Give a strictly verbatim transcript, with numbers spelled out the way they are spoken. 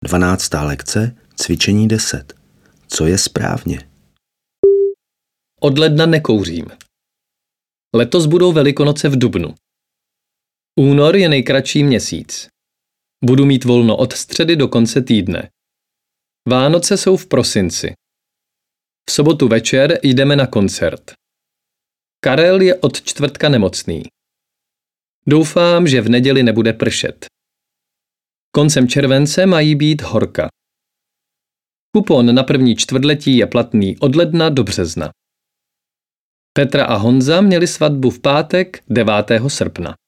Dvanáctá lekce, cvičení deset. Co je správně? Od ledna nekouřím. Letos budou Velikonoce v dubnu. Únor je nejkratší měsíc. Budu mít volno od středy do konce týdne. Vánoce jsou v prosinci. V sobotu večer jdeme na koncert. Karel je od čtvrtka nemocný. Doufám, že v neděli nebude pršet. Koncem července mají být horka. Kupon na první čtvrtletí je platný od ledna do března. Petra a Honza měli svatbu v pátek devátého srpna.